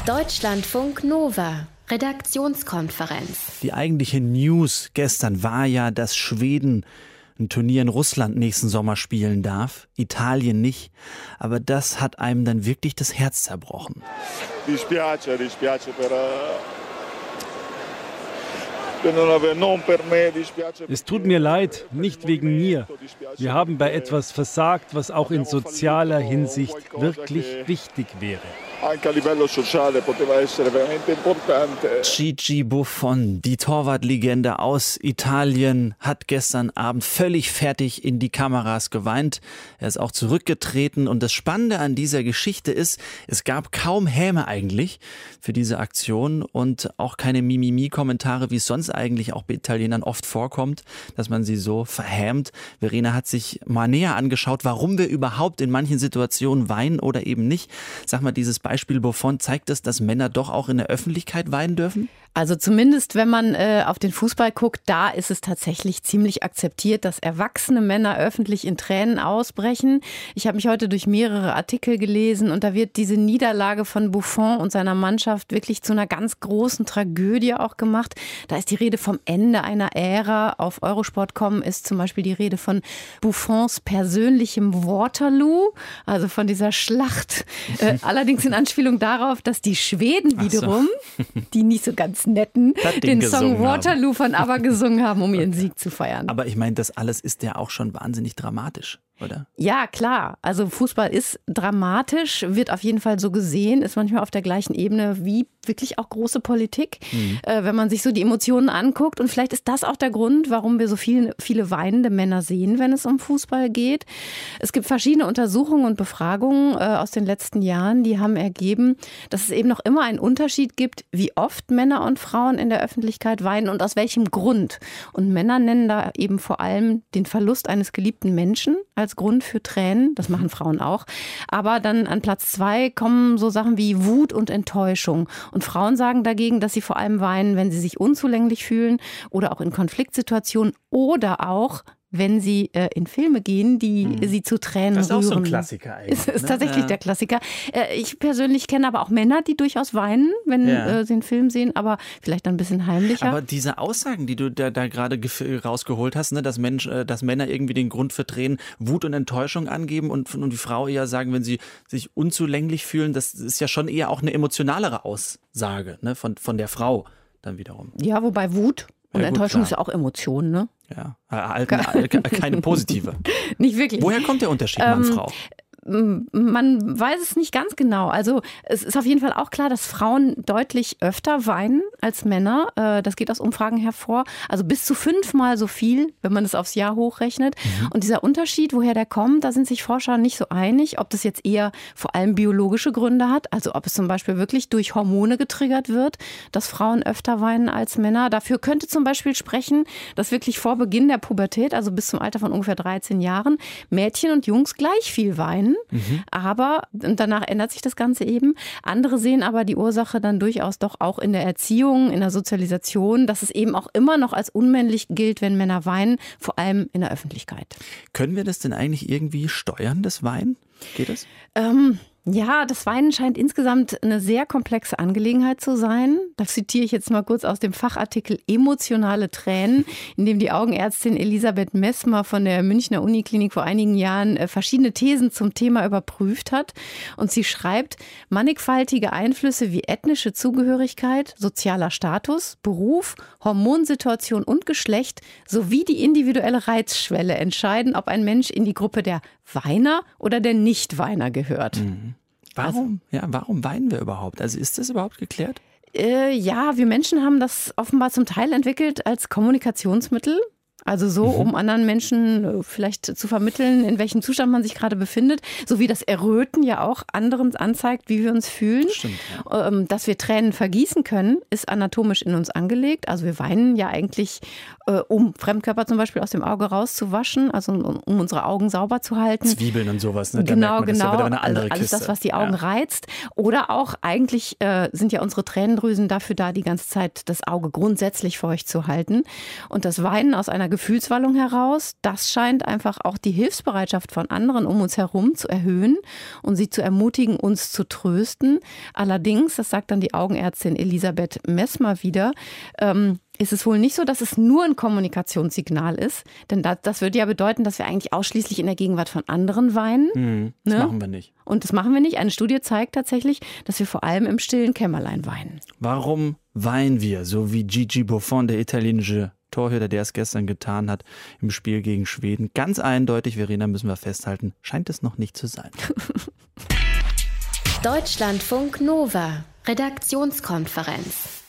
Deutschlandfunk Nova, Redaktionskonferenz. Die eigentliche News gestern war ja, dass Schweden ein Turnier in Russland nächsten Sommer spielen darf, Italien nicht. Aber das hat einem dann wirklich das Herz zerbrochen. Es tut mir leid, nicht wegen mir. Wir haben bei etwas versagt, was auch in sozialer Hinsicht wirklich wichtig wäre. Gigi Buffon, die Torwartlegende aus Italien, hat gestern Abend völlig fertig in die Kameras geweint. Er ist auch zurückgetreten und das Spannende an dieser Geschichte ist, es gab kaum Häme eigentlich für diese Aktion und auch keine Mimimi-Kommentare, wie es sonst eigentlich auch bei Italienern oft vorkommt, dass man sie so verhämt. Verena hat sich mal näher angeschaut, warum wir überhaupt in manchen Situationen weinen oder eben nicht. Sag mal, dieses Beispiel Buffon, zeigt es, dass Männer doch auch in der Öffentlichkeit weinen dürfen? Also zumindest, wenn man auf den Fußball guckt, da ist es tatsächlich ziemlich akzeptiert, dass erwachsene Männer öffentlich in Tränen ausbrechen. Ich habe mich heute durch mehrere Artikel gelesen und da wird diese Niederlage von Buffon und seiner Mannschaft wirklich zu einer ganz großen Tragödie auch gemacht. Da ist die Rede vom Ende einer Ära. Auf Eurosport.com ist zum Beispiel die Rede von Buffons persönlichem Waterloo, also von dieser Schlacht. Allerdings in Anspielung darauf, dass die Schweden wiederum, die nicht so ganz Netten, den Song Waterloo von ABBA gesungen haben, um ihren Sieg zu feiern. Aber ich meine, das alles ist ja auch schon wahnsinnig dramatisch, oder? Ja, klar. Also Fußball ist dramatisch, wird auf jeden Fall so gesehen, ist manchmal auf der gleichen Ebene wie wirklich auch große Politik, wenn man sich so die Emotionen anguckt. Und vielleicht ist das auch der Grund, warum wir so viele weinende Männer sehen, wenn es um Fußball geht. Es gibt verschiedene Untersuchungen und Befragungen aus den letzten Jahren, die haben ergeben, dass es eben noch immer einen Unterschied gibt, wie oft Männer und Frauen in der Öffentlichkeit weinen und aus welchem Grund. Und Männer nennen da eben vor allem den Verlust eines geliebten Menschen als Grund für Tränen. Das machen Frauen auch. Aber dann an Platz 2 kommen so Sachen wie Wut und Enttäuschung. Und Frauen sagen dagegen, dass sie vor allem weinen, wenn sie sich unzulänglich fühlen oder auch in Konfliktsituationen oder auch wenn sie in Filme gehen, die sie zu Tränen rühren. Das ist auch so ein Klassiker eigentlich. Ist tatsächlich der Klassiker. Ich persönlich kenne aber auch Männer, die durchaus weinen, wenn sie einen Film sehen, aber vielleicht dann ein bisschen heimlicher. Aber diese Aussagen, die du da gerade rausgeholt hast, ne, dass Männer irgendwie den Grund für Tränen Wut und Enttäuschung angeben und die Frau eher sagen, wenn sie sich unzulänglich fühlen, das ist ja schon eher auch eine emotionalere Aussage, ne, von der Frau dann wiederum. Ja, wobei Wut und Ja, gut, Enttäuschung klar. ist ja auch Emotion, ne? Ja, keine positive. Nicht wirklich. Woher kommt der Unterschied, Mann-Frau? Man weiß es nicht ganz genau. Also es ist auf jeden Fall auch klar, dass Frauen deutlich öfter weinen als Männer. Das geht aus Umfragen hervor. Also bis zu 5-mal so viel, wenn man es aufs Jahr hochrechnet. Und dieser Unterschied, woher der kommt, da sind sich Forscher nicht so einig, ob das jetzt eher vor allem biologische Gründe hat. Also ob es zum Beispiel wirklich durch Hormone getriggert wird, dass Frauen öfter weinen als Männer. Dafür könnte zum Beispiel sprechen, dass wirklich vor Beginn der Pubertät, also bis zum Alter von ungefähr 13 Jahren, Mädchen und Jungs gleich viel weinen. Aber und danach ändert sich das Ganze eben. Andere sehen aber die Ursache dann durchaus doch auch in der Erziehung, in der Sozialisation, dass es eben auch immer noch als unmännlich gilt, wenn Männer weinen, vor allem in der Öffentlichkeit. Können wir das denn eigentlich irgendwie steuern, das Weinen? Geht das? Ja, das Weinen scheint insgesamt eine sehr komplexe Angelegenheit zu sein. Da zitiere ich jetzt mal kurz aus dem Fachartikel Emotionale Tränen, in dem die Augenärztin Elisabeth Messmer von der Münchner Uniklinik vor einigen Jahren verschiedene Thesen zum Thema überprüft hat. Und sie schreibt, mannigfaltige Einflüsse wie ethnische Zugehörigkeit, sozialer Status, Beruf, Hormonsituation und Geschlecht sowie die individuelle Reizschwelle entscheiden, ob ein Mensch in die Gruppe der Weiner oder der Nichtweiner gehört. Warum weinen wir überhaupt? Also ist das überhaupt geklärt? Ja, wir Menschen haben das offenbar zum Teil entwickelt als Kommunikationsmittel. Also so, um anderen Menschen vielleicht zu vermitteln, in welchem Zustand man sich gerade befindet. So wie das Erröten ja auch anderen anzeigt, wie wir uns fühlen. Stimmt, ja. Dass wir Tränen vergießen können, ist anatomisch in uns angelegt. Also wir weinen ja eigentlich, um Fremdkörper zum Beispiel aus dem Auge rauszuwaschen, also um unsere Augen sauber zu halten. Zwiebeln und sowas, ne? Da Genau, merkt man, das ist ja wieder eine andere alles Kiste. das, was die Augen reizt. Oder auch eigentlich sind ja unsere Tränendrüsen dafür da, die ganze Zeit das Auge grundsätzlich feucht zu halten. Und das Weinen aus einer Gefühlswallung heraus. Das scheint einfach auch die Hilfsbereitschaft von anderen um uns herum zu erhöhen und sie zu ermutigen, uns zu trösten. Allerdings, das sagt dann die Augenärztin Elisabeth Messmer wieder, ist es wohl nicht so, dass es nur ein Kommunikationssignal ist. Denn das würde ja bedeuten, dass wir eigentlich ausschließlich in der Gegenwart von anderen weinen. Das machen wir nicht. Und das machen wir nicht. Eine Studie zeigt tatsächlich, dass wir vor allem im stillen Kämmerlein weinen. Warum weinen wir, so wie Gigi Buffon, der italienische Torhüter, der es gestern getan hat im Spiel gegen Schweden? Ganz eindeutig, Verena, müssen wir festhalten, scheint es noch nicht zu sein. Deutschlandfunk Nova, Redaktionskonferenz.